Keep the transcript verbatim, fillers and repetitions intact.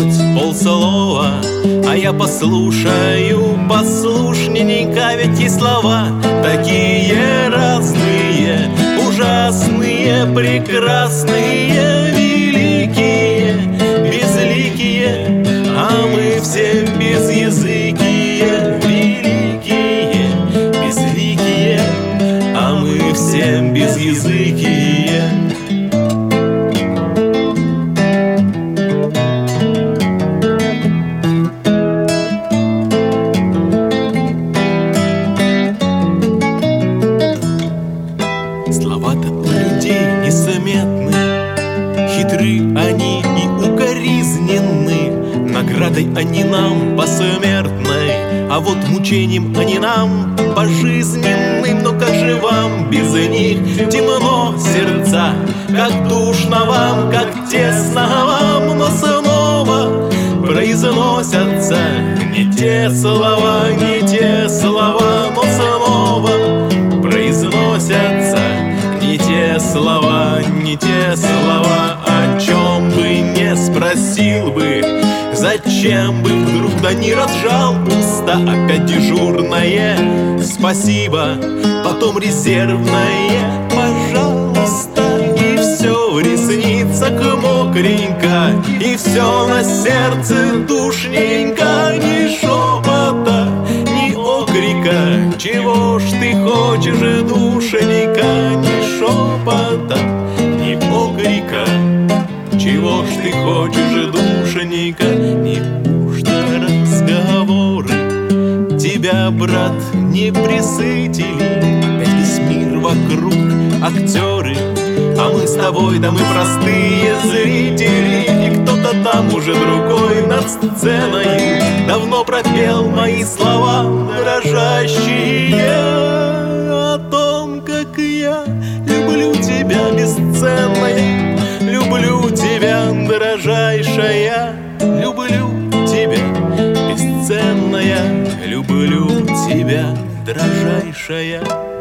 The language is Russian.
хоть полслова, а я послушаю послушненько, ведь и слова такие разные, ужасные, прекрасные, великие, безликие, а мы все безязыкие, великие, безликие, а мы все безязыкие. Слова-то у людей несметны, хитры они и укоризненны, наградой они нам посмертной, а вот мучением они нам пожизненным. Но как же вам без них темно сердца, как душно вам, как тесно вам, но снова произносятся не те слова, не те слова, но снова произносятся не те слова, не те слова. О чем бы не спросил бы, зачем бы вдруг да не разжал уста, опять дежурное спасибо, потом резервное пожалуйста. И все в ресницах мокренько, и все на сердце душненько, ни шепота, ни окрика. Чего ж ты хочешь, душенька? Ни шепота, ни окрика. Чего ж ты хочешь, душенька? Неужто разговоры тебя, брат, не пресытили? Опять весь мир вокруг актеры, а мы с тобой, да мы простые зрители. И кто-то там уже другой над сценой давно пропел мои слова дрожащие о том, как я люблю тебя, бесценная, люблю тебя, дорожайшая, люблю тебя, бесценная, люблю тебя, дорожайшая.